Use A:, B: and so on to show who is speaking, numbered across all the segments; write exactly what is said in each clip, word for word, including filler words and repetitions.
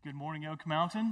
A: Good morning, Oak Mountain.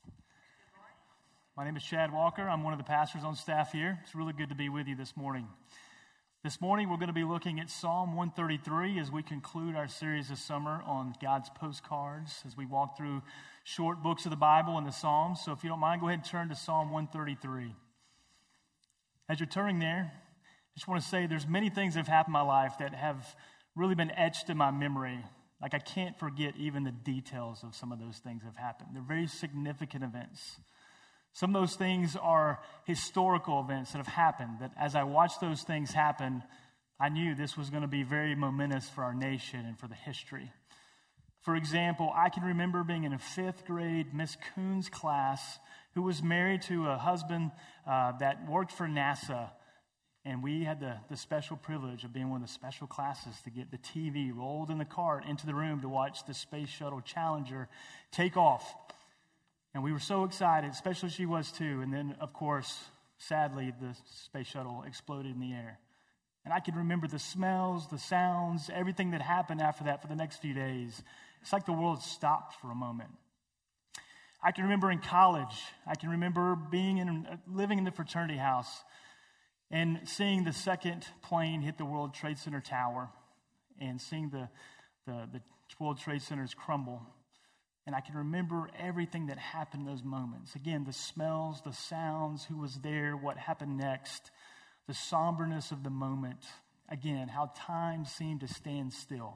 A: My name is Chad Walker. I'm one of the pastors on staff here. It's really good to be with you this morning. This morning, we're going to be looking at Psalm one thirty-three as we conclude our series this summer on God's postcards, as we walk through short books of the Bible and the Psalms. So if you don't mind, go ahead and turn to Psalm one thirty-three. As you're turning there, I just want to say there's many things that have happened in my life that have really been etched in my memory. Like, I can't forget even the details of some of those things that have happened. They're very significant events. Some of those things are historical events that have happened, that as I watched those things happen, I knew this was going to be very momentous for our nation and for the history. For example, I can remember being in a fifth grade Miss Coon's class who was married to a husband uh, that worked for NASA. And we had the, the special privilege of being one of the special classes to get the T V rolled in the cart into the room to watch the Space Shuttle Challenger take off. And we were so excited, especially she was too. And then, of course, sadly, the Space Shuttle exploded in the air. And I can remember the smells, the sounds, everything that happened after that for the next few days. It's like the world stopped for a moment. I can remember in college, I can remember being in, living in the fraternity house, and seeing the second plane hit the World Trade Center tower and seeing the, the, the World Trade Centers crumble. And I can remember everything that happened in those moments. Again, the smells, the sounds, who was there, what happened next, the somberness of the moment. Again, how time seemed to stand still.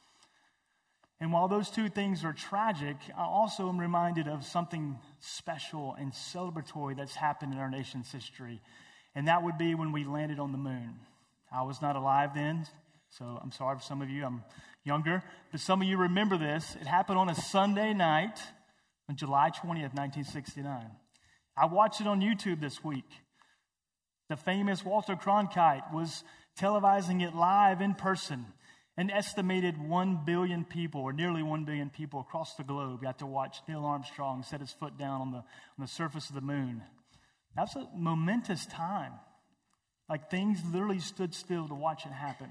A: And while those two things are tragic, I also am reminded of something special and celebratory that's happened in our nation's history. And that would be when we landed on the moon. I was not alive then, so I'm sorry for some of you. I'm younger. But some of you remember this. It happened on a Sunday night on July twentieth, nineteen sixty-nine. I watched it on YouTube this week. The famous Walter Cronkite was televising it live in person. An estimated one billion people, or nearly one billion people across the globe, got to watch Neil Armstrong set his foot down on the, on the surface of the moon. That's a momentous time. Like, things literally stood still to watch it happen.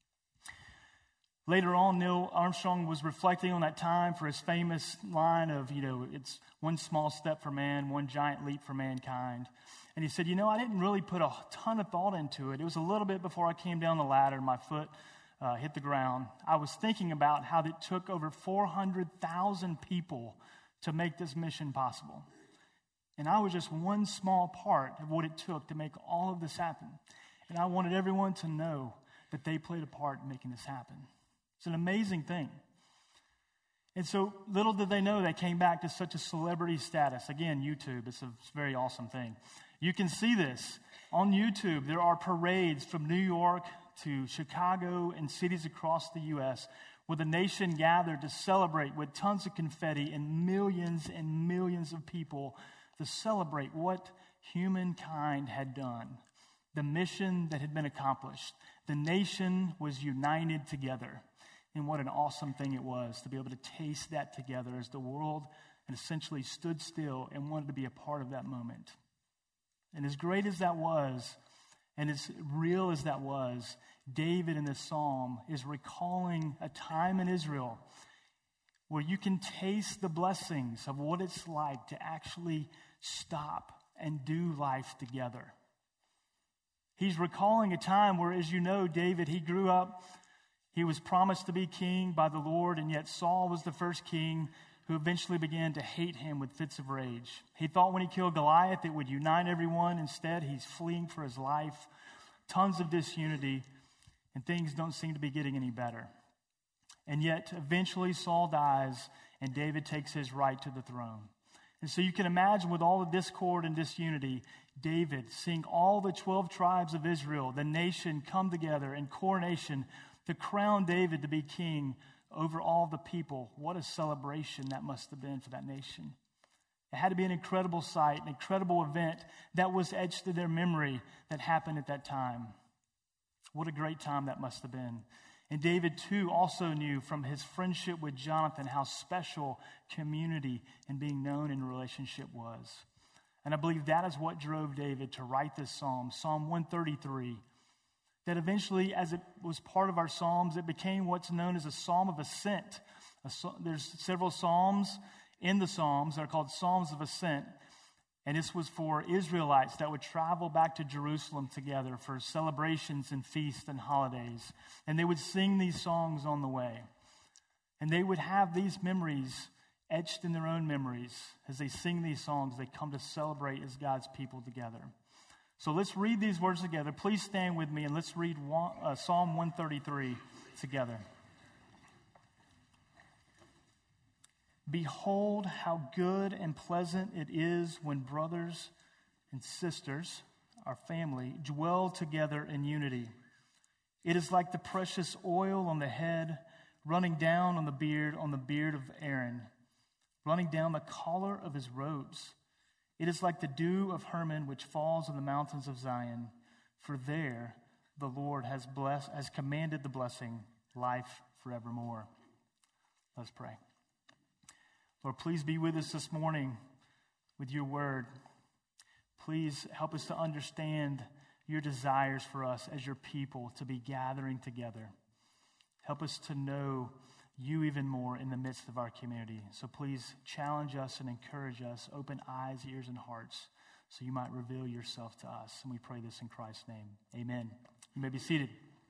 A: Later on, Neil Armstrong was reflecting on that time for his famous line of, you know, it's one small step for man, one giant leap for mankind. And he said, you know, I didn't really put a ton of thought into it. It was a little bit before I came down the ladder and my foot uh, hit the ground. I was thinking about how it took over four hundred thousand people to make this mission possible. And I was just one small part of what it took to make all of this happen. And I wanted everyone to know that they played a part in making this happen. It's an amazing thing. And so little did they know they came back to such a celebrity status. Again, YouTube, it's a very awesome thing. You can see this on YouTube. There are parades from New York to Chicago and cities across the U S where the nation gathered to celebrate with tons of confetti and millions and millions of people to celebrate what humankind had done, the mission that had been accomplished. The nation was united together, and what an awesome thing it was to be able to taste that together as the world essentially stood still and wanted to be a part of that moment. And as great as that was, and as real as that was, David in this psalm is recalling a time in Israel where you can taste the blessings of what it's like to actually stop and do life together. He's recalling a time where, as you know, David, he grew up, he was promised to be king by the Lord, and yet Saul was the first king who eventually began to hate him with fits of rage. He thought when he killed Goliath, it would unite everyone. Instead, he's fleeing for his life. Tons of disunity, and things don't seem to be getting any better. And yet, eventually, Saul dies, and David takes his right to the throne. And so you can imagine, with all the discord and disunity, David seeing all the twelve tribes of Israel, the nation, come together in coronation to crown David to be king over all the people. What a celebration that must have been for that nation. It had to be an incredible sight, an incredible event that was etched in their memory that happened at that time. What a great time that must have been. And David, too, also knew from his friendship with Jonathan how special community and being known in a relationship was. And I believe that is what drove David to write this psalm, Psalm one thirty-three. That eventually, as it was part of our psalms, it became what's known as a psalm of ascent. A, there's several psalms in the Psalms. They're called Psalms of Ascent. And this was for Israelites that would travel back to Jerusalem together for celebrations and feasts and holidays. And they would sing these songs on the way. And they would have these memories etched in their own memories. As they sing these songs, they come to celebrate as God's people together. So let's read these words together. Please stand with me and let's read one, uh, Psalm one thirty-three together. Behold, how good and pleasant it is when brothers and sisters, our family, dwell together in unity. It is like the precious oil on the head, running down on the beard, on the beard of Aaron, running down the collar of his robes. It is like the dew of Hermon, which falls on the mountains of Zion. For there the Lord has blessed, has commanded the blessing, life forevermore. Let's pray. Lord, please be with us this morning with your word. Please help us to understand your desires for us as your people to be gathering together. Help us to know you even more in the midst of our community. So please challenge us and encourage us. Open eyes, ears, and hearts so you might reveal yourself to us. And we pray this in Christ's name. Amen. You may be seated.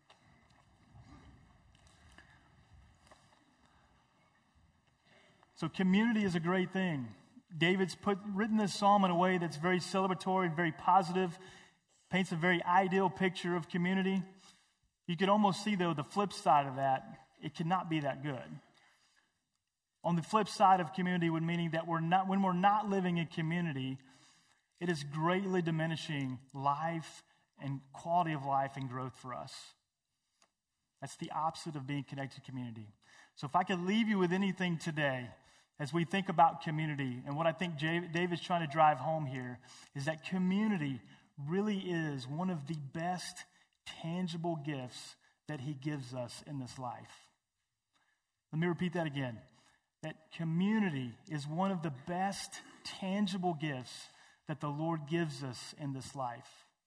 A: So community is a great thing. David's put written this psalm in a way that's very celebratory, very positive, paints a very ideal picture of community. You could almost see, though, the flip side of that. It cannot be that good. On the flip side of community would meaning that we're not, when we're not living in community, it is greatly diminishing life and quality of life and growth for us. That's the opposite of being connected to community. So if I could leave you with anything today, as we think about community, and what I think David's trying to drive home here, is that community really is one of the best tangible gifts that he gives us in this life. Let me repeat that again. That community is one of the best tangible gifts that the Lord gives us in this life.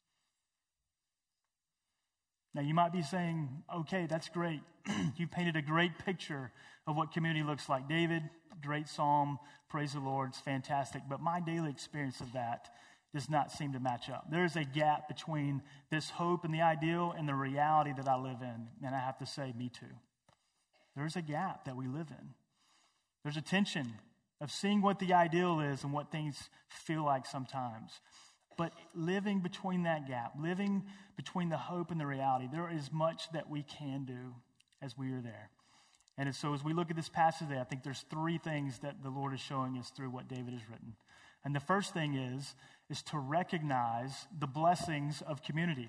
A: Now, you might be saying, okay, that's great. You painted a great picture of what community looks like. David, great psalm, praise the Lord, it's fantastic. But my daily experience of that does not seem to match up. There is a gap between this hope and the ideal and the reality that I live in. And I have to say, me too. There's a gap that we live in. There's a tension of seeing what the ideal is and what things feel like sometimes. But living between that gap, living between the hope and the reality, there is much that we can do as we are there. And so as we look at this passage today, I think there's three things that the Lord is showing us through what David has written. And the first thing is, is to recognize the blessings of community.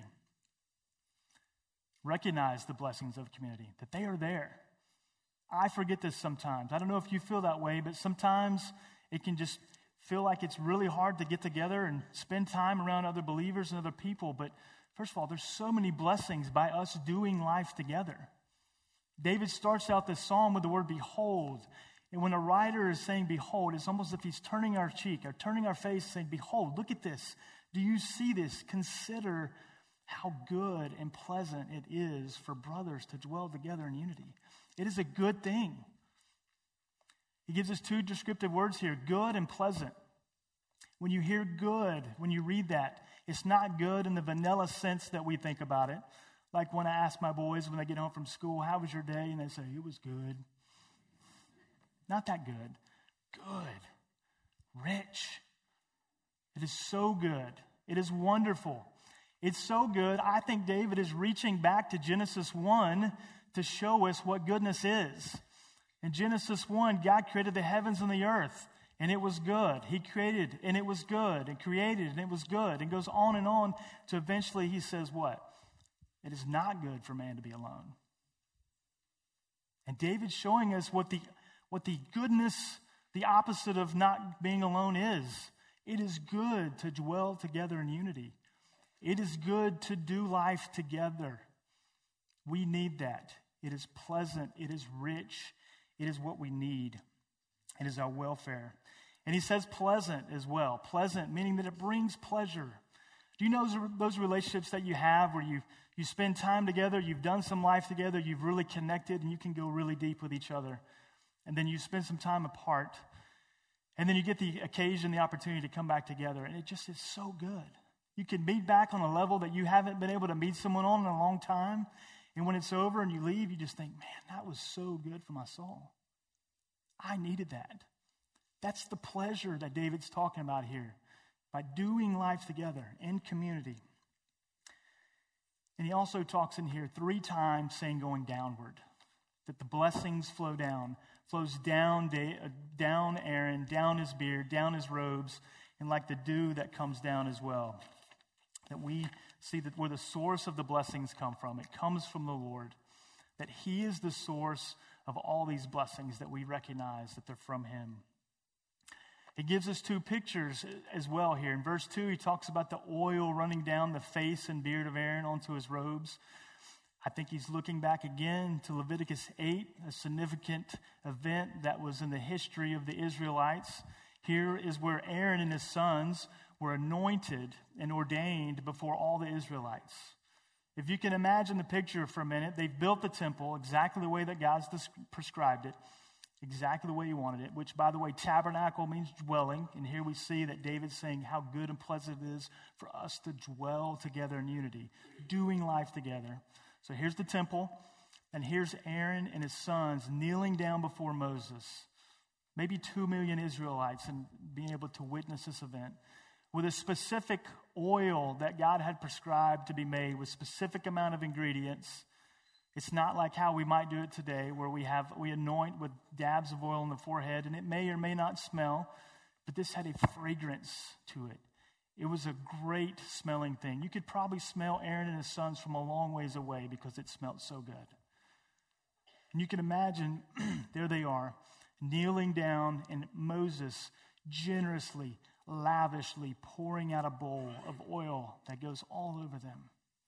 A: Recognize the blessings of community, that they are there. I forget this sometimes. I don't know if you feel that way, but sometimes it can just feel like it's really hard to get together and spend time around other believers and other people. But first of all, there's so many blessings by us doing life together. David starts out this psalm with the word behold. And when a writer is saying behold, it's almost as if he's turning our cheek or turning our face saying, behold, look at this. Do you see this? Consider how good and pleasant it is for brothers to dwell together in unity. It is a good thing. He gives us two descriptive words here, good and pleasant. When you hear good, when you read that, it's not good in the vanilla sense that we think about it. Like when I ask my boys when they get home from school, how was your day? And they say, it was good. Not that good. Good. Rich. It is so good. It is wonderful. It's so good, I think David is reaching back to Genesis one to show us what goodness is. In Genesis one, God created the heavens and the earth, and it was good. He created, and it was good, and created, and it was good. And goes on and on to eventually he says what? It is not good for man to be alone. And David's showing us what the, what the goodness, the opposite of not being alone is. It is good to dwell together in unity. It is good to do life together. We need that. It is pleasant. It is rich. It is what we need. It is our welfare. And he says pleasant as well. Pleasant, meaning that it brings pleasure. Do you know those, those relationships that you have where you, you spend time together, you've done some life together, you've really connected, and you can go really deep with each other. And then you spend some time apart. And then you get the occasion, the opportunity to come back together, and it just is so good. You can meet back on a level that you haven't been able to meet someone on in a long time, and when it's over and you leave, you just think, man, that was so good for my soul. I needed that. That's the pleasure that David's talking about here, by doing life together in community. And he also talks in here three times saying going downward, that the blessings flow down, flows down, down Aaron, down his beard, down his robes, and like the dew that comes down as well. That we see that where the source of the blessings come from, it comes from the Lord, that he is the source of all these blessings, that we recognize that they're from him. He gives us two pictures as well here. In verse two, he talks about the oil running down the face and beard of Aaron onto his robes. I think he's looking back again to Leviticus eight, a significant event that was in the history of the Israelites. Here is where Aaron and his sons were anointed and ordained before all the Israelites. If you can imagine the picture for a minute, they've built the temple exactly the way that God's prescribed it, exactly the way he wanted it, which, by the way, tabernacle means dwelling. And here we see that David's saying how good and pleasant it is for us to dwell together in unity, doing life together. So here's the temple, and here's Aaron and his sons kneeling down before Moses, maybe two million Israelites, and being able to witness this event with a specific oil that God had prescribed to be made with specific amount of ingredients. It's not like how we might do it today, where we have we anoint with dabs of oil on the forehead, and it may or may not smell, but this had a fragrance to it. It was a great smelling thing. You could probably smell Aaron and his sons from a long ways away because it smelled so good. And you can imagine, there they are, kneeling down, and Moses generously, lavishly pouring out a bowl of oil that goes all over them.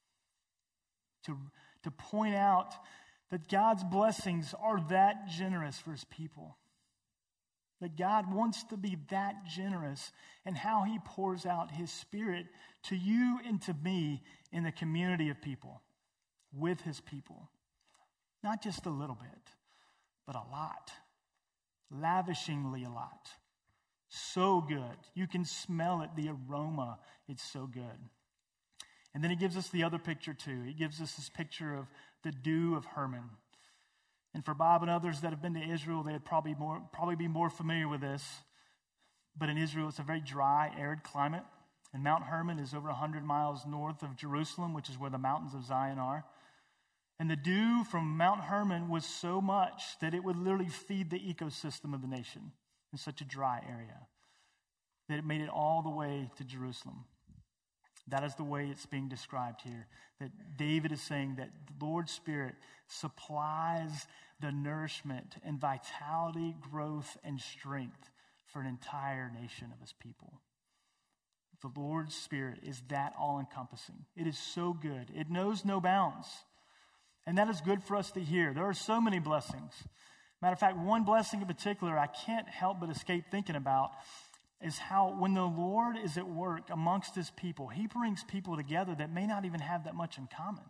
A: To, to point out that God's blessings are that generous for his people. That God wants to be that generous in how he pours out his Spirit to you and to me in the community of people, with his people. Not just a little bit, but a lot. Lavishingly a lot. So good. You can smell it, the aroma. It's so good. And then he gives us the other picture too. He gives us this picture of the dew of Hermon. And for Bob and others that have been to Israel, they'd probably more probably be more familiar with this. But in Israel, it's a very dry, arid climate. And Mount Hermon is over one hundred miles north of Jerusalem, which is where the mountains of Zion are. And the dew from Mount Hermon was so much that it would literally feed the ecosystem of the nation in such a dry area, that it made it all the way to Jerusalem. That is the way it's being described here. That David is saying that the Lord's Spirit supplies the nourishment and vitality, growth, and strength for an entire nation of his people. The Lord's Spirit is that all-encompassing. It is so good. It knows no bounds. And that is good for us to hear. There are so many blessings. Matter of fact, one blessing in particular I can't help but escape thinking about is how when the Lord is at work amongst his people, he brings people together that may not even have that much in common.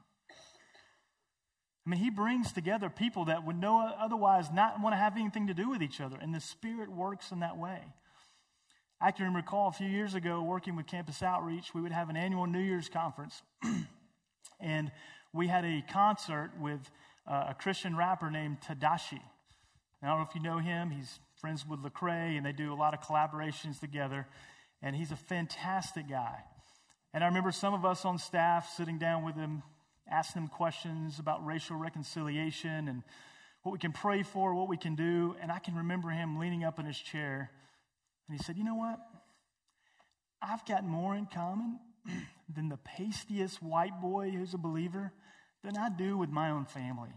A: I mean, he brings together people that would know otherwise not want to have anything to do with each other, and the Spirit works in that way. I can recall a few years ago working with Campus Outreach, we would have an annual New Year's conference, and we had a concert with uh, a Christian rapper named Tadashi. I don't know if you know him. He's friends with Lecrae, and they do a lot of collaborations together. And he's a fantastic guy. And I remember some of us on staff sitting down with him, asking him questions about racial reconciliation and what we can pray for, what we can do. And I can remember him leaning up in his chair, and he said, you know what? I've got more in common than the pastiest white boy who's a believer than I do with my own family.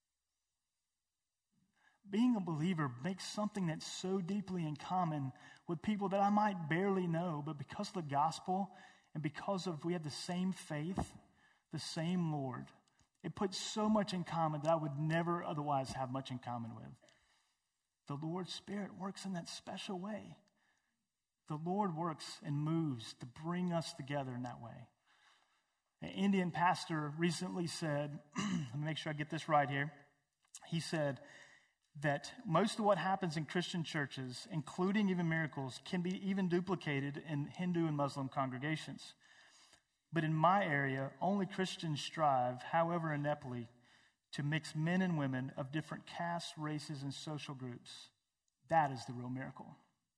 A: Being a believer makes something that's so deeply in common with people that I might barely know, but because of the gospel and because of we have the same faith, the same Lord, it puts so much in common that I would never otherwise have much in common with. The Lord's Spirit works in that special way. The Lord works and moves to bring us together in that way. An Indian pastor recently said, let me make sure I get this right here. He said, that most of what happens in Christian churches, including even miracles, can be even duplicated in Hindu and Muslim congregations. But in my area, only Christians strive, however ineptly, to mix men and women of different castes, races, and social groups. That is the real miracle.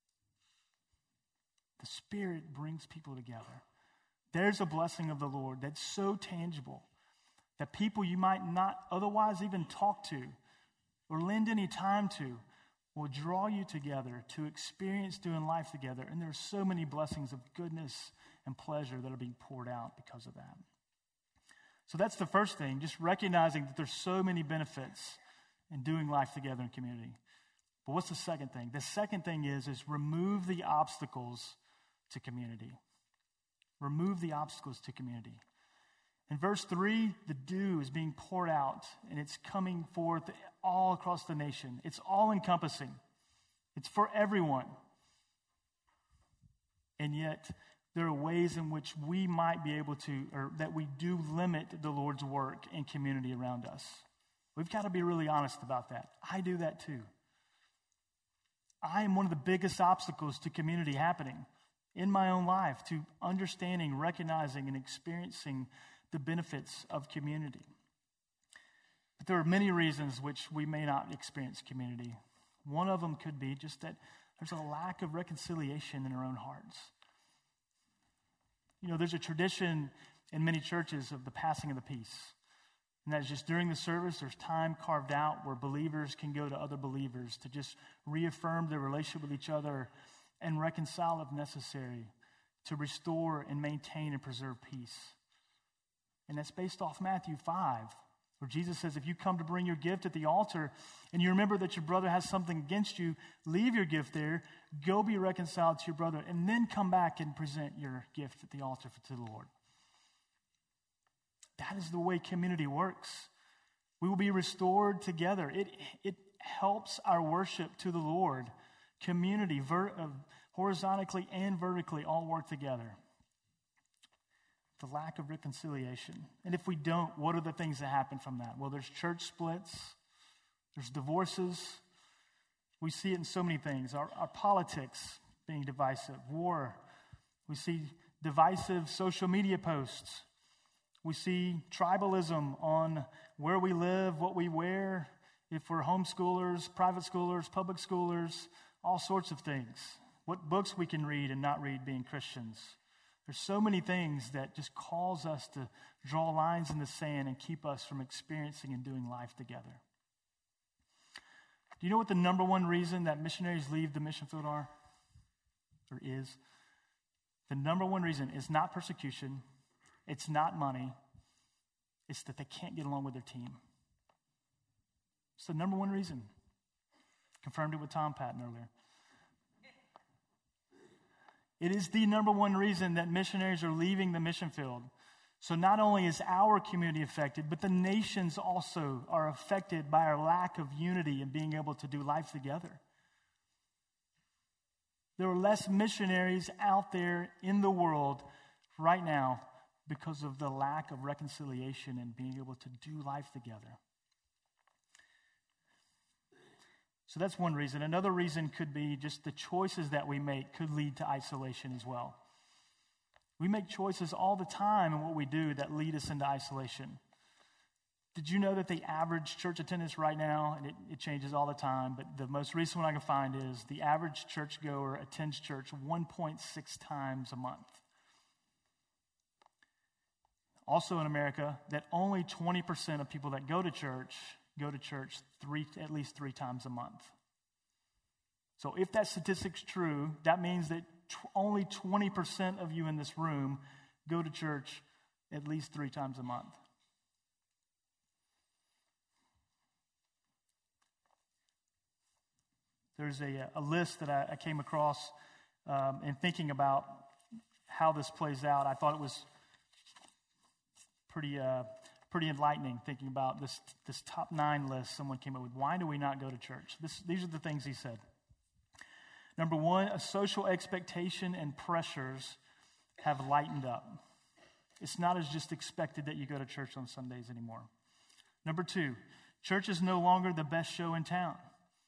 A: The Spirit brings people together. There's a blessing of the Lord that's so tangible that people you might not otherwise even talk to or lend any time to will draw you together to experience doing life together. And there are so many blessings of goodness and pleasure that are being poured out because of that. So that's the first thing, just recognizing that there's so many benefits in doing life together in community. But what's the second thing? The second thing is, is remove the obstacles to community. Remove the obstacles to community. In verse three, the dew is being poured out, and it's coming forth all across the nation. It's all-encompassing. It's for everyone. And yet, there are ways in which we might be able to, or that we do limit the Lord's work in community around us. We've got to be really honest about that. I do that too. I am one of the biggest obstacles to community happening in my own life, to understanding, recognizing, and experiencing the benefits of community. But there are many reasons which we may not experience community. One of them could be just that there's a lack of reconciliation in our own hearts. You know, there's a tradition in many churches of the passing of the peace. And that is just during the service, there's time carved out where believers can go to other believers to just reaffirm their relationship with each other and reconcile if necessary, to restore and maintain and preserve peace. And that's based off Matthew five, where Jesus says, if you come to bring your gift at the altar and you remember that your brother has something against you, leave your gift there, go be reconciled to your brother, and then come back and present your gift at the altar to the Lord. That is the way community works. We will be restored together. It, it helps our worship to the Lord. Community, ver, uh, horizontally and vertically, all work together. The lack of reconciliation. And if we don't, what are the things that happen from that? Well, there's church splits. There's divorces. We see it in so many things. Our, our politics being divisive. War. We see divisive social media posts. We see tribalism on where we live, what we wear, if we're homeschoolers, private schoolers, public schoolers, all sorts of things. What books we can read and not read being Christians. There's so many things that just cause us to draw lines in the sand and keep us from experiencing and doing life together. Do you know what the number one reason that missionaries leave the mission field are? Or is? The number one reason is not persecution. It's not money. It's that they can't get along with their team. It's the number one reason. Confirmed it with Tom Patton earlier. It is the number one reason that missionaries are leaving the mission field. So not only is our community affected, but the nations also are affected by our lack of unity and being able to do life together. There are less missionaries out there in the world right now because of the lack of reconciliation and being able to do life together. So that's one reason. Another reason could be just the choices that we make could lead to isolation as well. We make choices all the time in what we do that lead us into isolation. Did you know that the average church attendance right now, and it, it changes all the time, but the most recent one I can find is the average churchgoer attends church one point six times a month. Also in America, that only twenty percent of people that go to church go to church three, at least three times a month. So if that statistic's true, that means that t- only twenty percent of you in this room go to church at least three times a month. There's a, a list that I, I came across um, in thinking about how this plays out. I thought it was pretty uh, pretty enlightening, thinking about this this top nine list someone came up with. Why do we not go to church? This, these are the things he said. Number one, a social expectation and pressures have lightened up. It's not as just expected that you go to church on Sundays anymore. Number two, church is no longer the best show in town.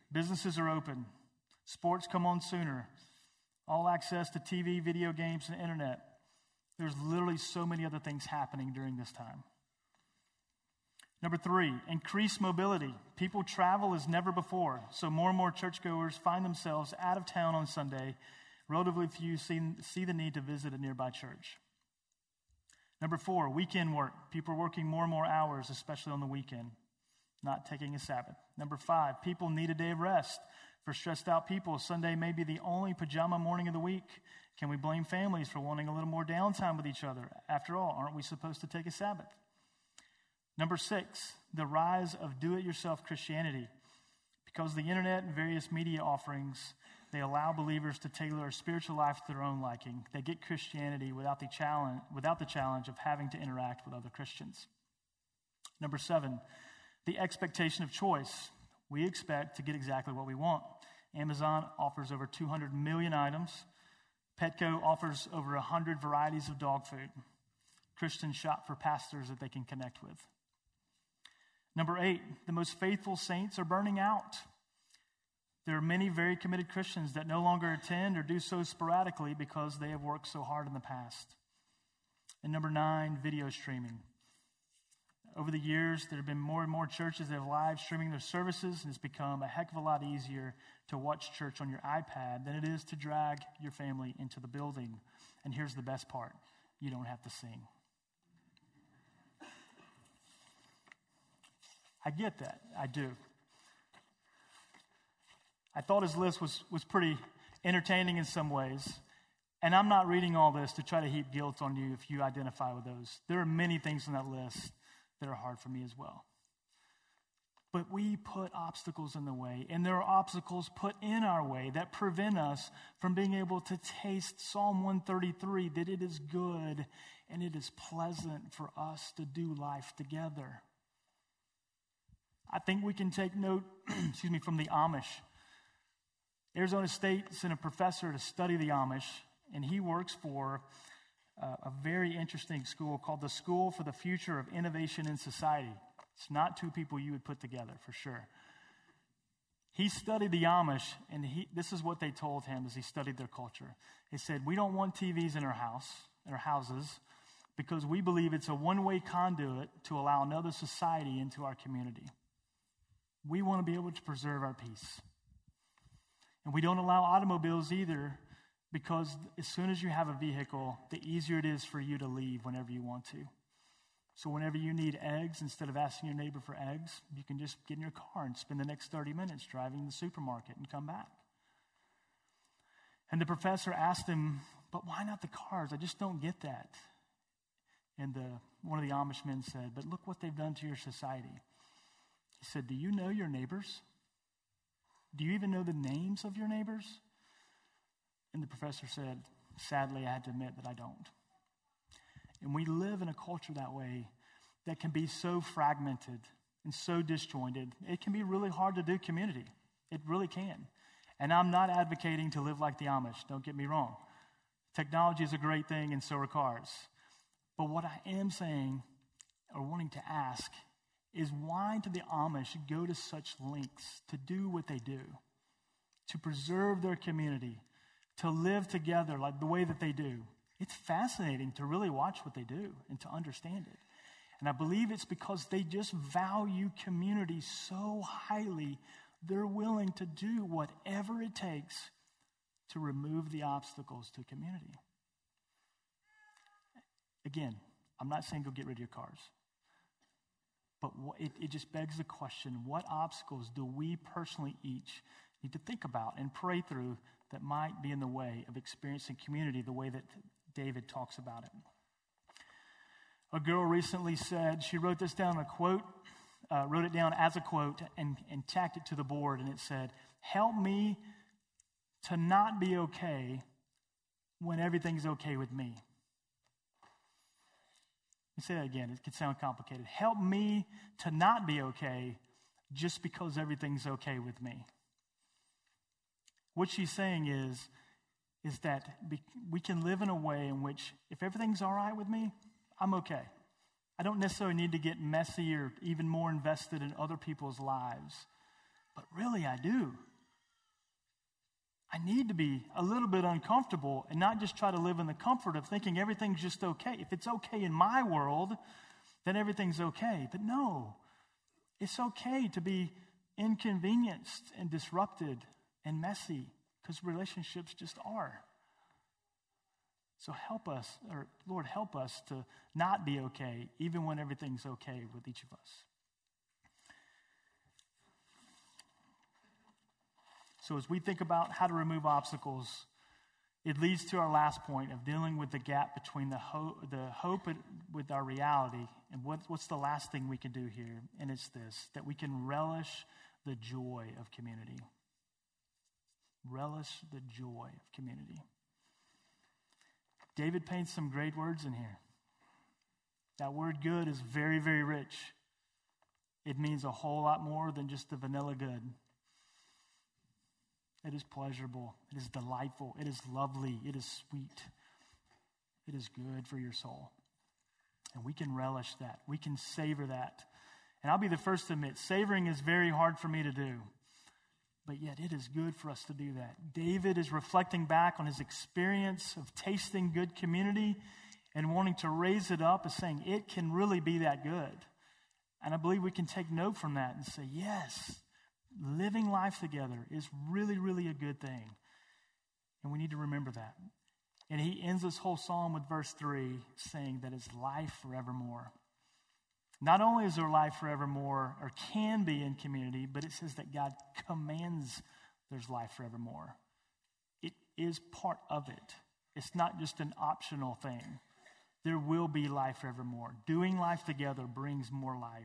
A: Businesses are open. Sports come on sooner. All access to T V, video games, and internet. There's literally so many other things happening during this time. Number three, increased mobility. People travel as never before, so more and more churchgoers find themselves out of town on Sunday. Relatively few see, see the need to visit a nearby church. Number four, weekend work. People are working more and more hours, especially on the weekend, not taking a Sabbath. Number five, people need a day of rest. For stressed out people, Sunday may be the only pajama morning of the week. Can we blame families for wanting a little more downtime with each other? After all, aren't we supposed to take a Sabbath? Number six, the rise of do-it-yourself Christianity. Because the internet and various media offerings, they allow believers to tailor a spiritual life to their own liking. They get Christianity without the challenge, without the challenge of having to interact with other Christians. Number seven, the expectation of choice. We expect to get exactly what we want. Amazon offers over two hundred million items. Petco offers over one hundred varieties of dog food. Christians shop for pastors that they can connect with. Number eight, the most faithful saints are burning out. There are many very committed Christians that no longer attend or do so sporadically because they have worked so hard in the past. And number nine, video streaming. Over the years, there have been more and more churches that have live streaming their services, and it's become a heck of a lot easier to watch church on your iPad than it is to drag your family into the building. And here's the best part. You don't have to sing. I get that. I do. I thought his list was, was pretty entertaining in some ways. And I'm not reading all this to try to heap guilt on you if you identify with those. There are many things on that list that are hard for me as well. But we put obstacles in the way, and there are obstacles put in our way that prevent us from being able to taste Psalm one thirty-three, that it is good and it is pleasant for us to do life together. I think we can take note, excuse me, from the Amish. Arizona State sent a professor to study the Amish, and he works for uh, a very interesting school called the School for the Future of Innovation in Society. It's not two people you would put together, for sure. He studied the Amish, and he, this is what they told him as he studied their culture. They said, we don't want T Vs in our house, in our houses, because we believe it's a one-way conduit to allow another society into our community. We want to be able to preserve our peace. And we don't allow automobiles either, because as soon as you have a vehicle, the easier it is for you to leave whenever you want to. So whenever you need eggs, instead of asking your neighbor for eggs, you can just get in your car and spend the next thirty minutes driving to the supermarket and come back. And the professor asked him, but why not the cars? I just don't get that. And the, one of the Amish men said, but look what they've done to your society. He said, do you know your neighbors? Do you even know the names of your neighbors? And the professor said, sadly, I had to admit that I don't. And we live in a culture that way that can be so fragmented and so disjointed. It can be really hard to do community. It really can. And I'm not advocating to live like the Amish. Don't get me wrong. Technology is a great thing, and so are cars. But what I am saying or wanting to ask is, why do the Amish go to such lengths to do what they do, to preserve their community, to live together like the way that they do? It's fascinating to really watch what they do and to understand it. And I believe it's because they just value community so highly, they're willing to do whatever it takes to remove the obstacles to community. Again, I'm not saying go get rid of your cars. But it, it just begs the question, what obstacles do we personally each need to think about and pray through that might be in the way of experiencing community the way that David talks about it? A girl recently said, she wrote this down in a quote, uh, wrote it down as a quote and, and tacked it to the board, and it said, help me to not be okay when everything's okay with me. Let me say that again. It could sound complicated. Help me to not be okay just because everything's okay with me. What she's saying is, is that we can live in a way in which if everything's all right with me, I'm okay. I don't necessarily need to get messy or even more invested in other people's lives. but really I do. I need to be a little bit uncomfortable and not just try to live in the comfort of thinking everything's just okay. If it's okay in my world, then everything's okay. But no, it's okay to be inconvenienced and disrupted and messy because relationships just are. So help us, or Lord, help us to not be okay, even when everything's okay with each of us. So as we think about how to remove obstacles, it leads to our last point of dealing with the gap between the, ho- the hope with our reality. And what, what's the last thing we can do here? And it's this, that we can relish the joy of community. Relish the joy of community. David paints some great words in here. That word good is very, very rich. It means a whole lot more than just the vanilla good. It is pleasurable. It is delightful. It is lovely. It is sweet. It is good for your soul. And we can relish that. We can savor that. And I'll be the first to admit, savoring is very hard for me to do. But yet it is good for us to do that. David is reflecting back on his experience of tasting good community and wanting to raise it up as saying it can really be that good. And I believe we can take note from that and say, yes, living life together is really, really a good thing. And we need to remember that. And he ends this whole psalm with verse three saying that it's life forevermore. Not only is there life forevermore, or can be in community, but it says that God commands there's life forevermore. It is part of it. It's not just an optional thing. There will be life forevermore. Doing life together brings more life.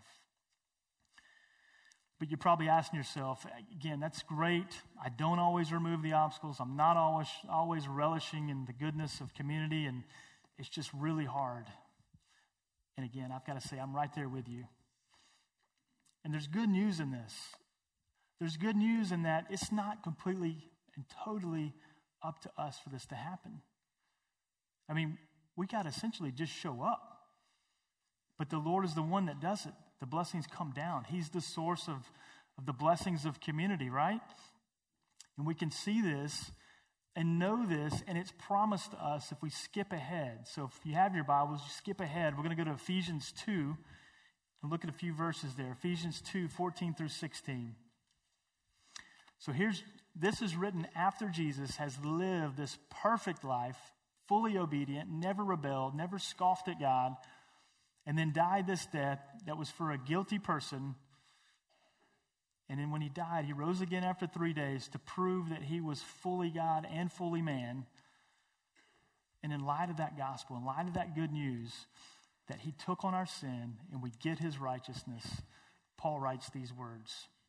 A: But you're probably asking yourself, again, that's great. I don't always remove the obstacles. I'm not always always relishing in the goodness of community, and it's just really hard. And again, I've got to say, I'm right there with you. And there's good news in this. There's good news in that it's not completely and totally up to us for this to happen. I mean, we got to essentially just show up. But the Lord is the one that does it. The blessings come down. He's the source of, of the blessings of community, right? And we can see this and know this, and it's promised to us if we skip ahead. So if you have your Bibles, you skip ahead. We're going to go to Ephesians two and look at a few verses there. Ephesians two, fourteen through sixteen. So here's, this is written after Jesus has lived this perfect life, fully obedient, never rebelled, never scoffed at God, and then died this death that was for a guilty person. And then when he died, he rose again after three days to prove that he was fully God and fully man. And in light of that gospel, in light of that good news, that he took on our sin and we get his righteousness, Paul writes these words.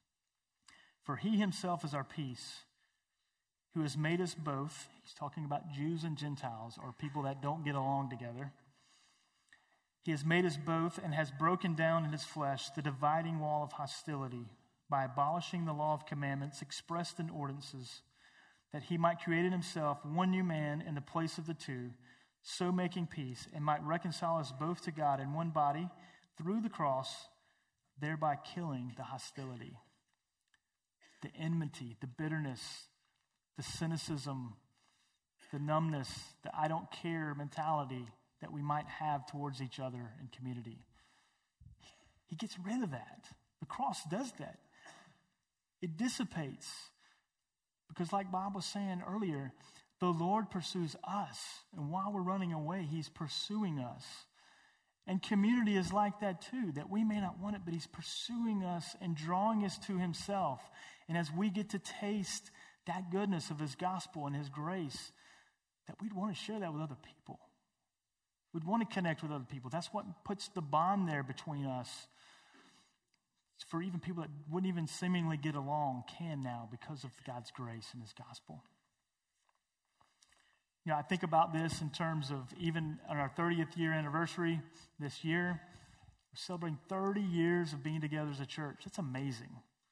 A: For he himself is our peace, who has made us both, he's talking about Jews and Gentiles, or people that don't get along together. He has made us both and has broken down in his flesh the dividing wall of hostility by abolishing the law of commandments expressed in ordinances, that he might create in himself one new man in the place of the two, so making peace, and might reconcile us both to God in one body through the cross, thereby killing the hostility, the enmity, the bitterness, the cynicism, the numbness, the I don't care mentality that we might have towards each other in community. He gets rid of that. The cross does that. It dissipates. Because like Bob was saying earlier, the Lord pursues us. And while we're running away, he's pursuing us. And community is like that too, that we may not want it, but he's pursuing us and drawing us to himself. And as we get to taste that goodness of his gospel and his grace, that we'd want to share that with other people. We'd want to connect with other people. That's what puts the bond there between us. For even people that wouldn't even seemingly get along can now because of God's grace and his gospel. You know, I think about this in terms of even on our thirtieth year anniversary this year. We're celebrating thirty years of being together as a church. That's amazing.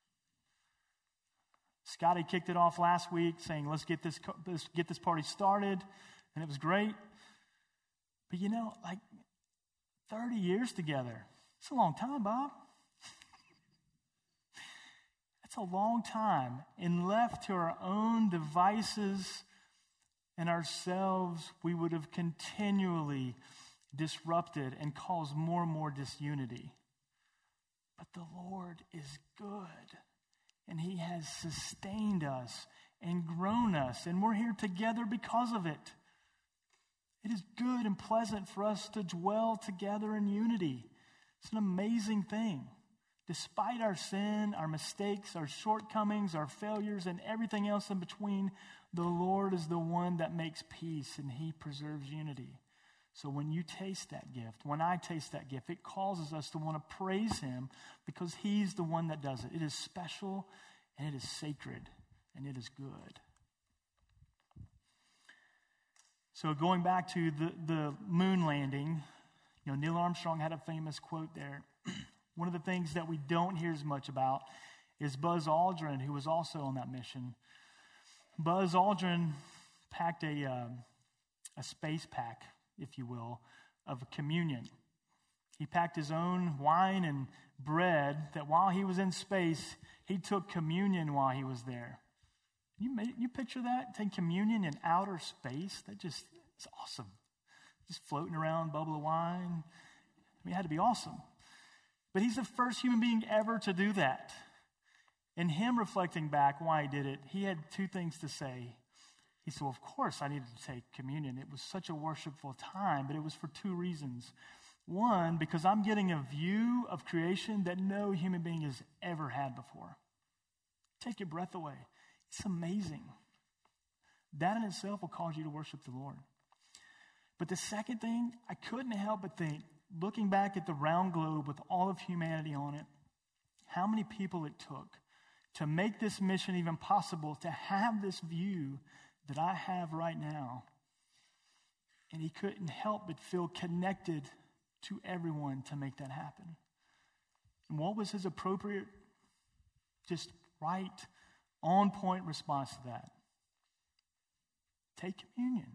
A: Scotty kicked it off last week saying, let's get this, let's get this party started. And it was great. But you know, like thirty years together, it's a long time, Bob. That's a long time. And left to our own devices and ourselves, we would have continually disrupted and caused more and more disunity. But the Lord is good, and he has sustained us and grown us, and we're here together because of it. It is good and pleasant for us to dwell together in unity. It's an amazing thing. Despite our sin, our mistakes, our shortcomings, our failures, and everything else in between, the Lord is the one that makes peace, and he preserves unity. So when you taste that gift, when I taste that gift, it causes us to want to praise him because he's the one that does it. It is special, and it is sacred, and it is good. So going back to the, the moon landing, you know, Neil Armstrong had a famous quote there. One of the things that we don't hear as much about is Buzz Aldrin, who was also on that mission. Buzz Aldrin packed a, uh, a space pack, if you will, of communion. He packed his own wine and bread that while he was in space, he took communion while he was there. You made, you picture that? Take communion in outer space? That just is awesome. Just floating around, bubble of wine. I mean, it had to be awesome. But he's the first human being ever to do that. And him reflecting back why he did it, he had two things to say. He said, well, of course I needed to take communion. It was such a worshipful time, but it was for two reasons. One, because I'm getting a view of creation that no human being has ever had before. Take your breath away. It's amazing. That in itself will cause you to worship the Lord. But the second thing, I couldn't help but think, looking back at the round globe with all of humanity on it, how many people it took to make this mission even possible, to have this view that I have right now. And he couldn't help but feel connected to everyone to make that happen. And what was his appropriate, just right, on point response to that? Take communion.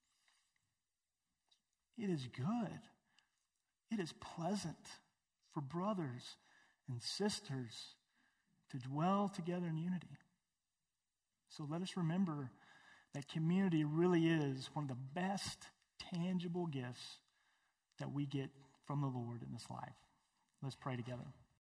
A: It is good. It is pleasant for brothers and sisters to dwell together in unity. So let us remember that community really is one of the best tangible gifts that we get from the Lord in this life. Let's pray together.